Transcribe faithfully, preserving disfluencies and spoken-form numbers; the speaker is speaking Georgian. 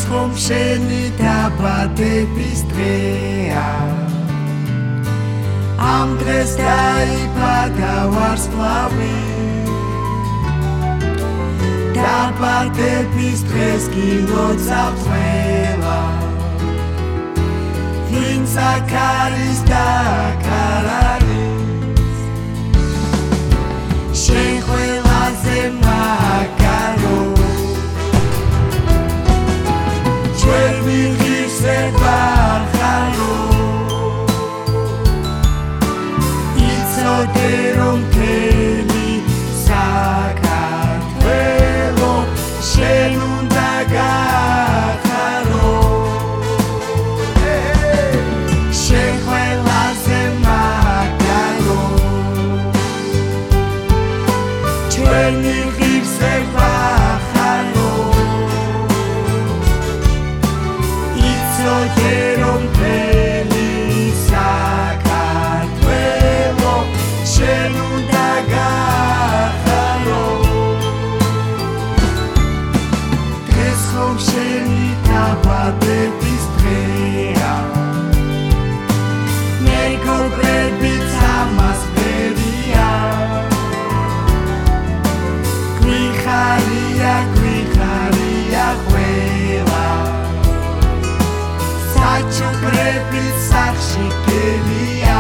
ხომ შენი დაბადების დღეა ამ დღეს დაიბადა ვარსკვლავი დაბადების დღეს გილოცავთ ყველა ვინც აქ არის და აქ არ არის შენ ყველაზე მაგარო ჩვენ ვიღისებ ვარხარო იცოდე რომ მთელი საქართველო შენ უნდა გაახარო შენ ყველაზე მაგარო ჩვენ ვიღისებ ვარხარო იცოდე რომ მთელი საქართველო შენ უნდა გაახარო დღეს ხომ შენი დაბადების დღეა მეგობრებიც ამას ვერია გვიხარია გვიხარია ყველა საჩუქრების სახში გელია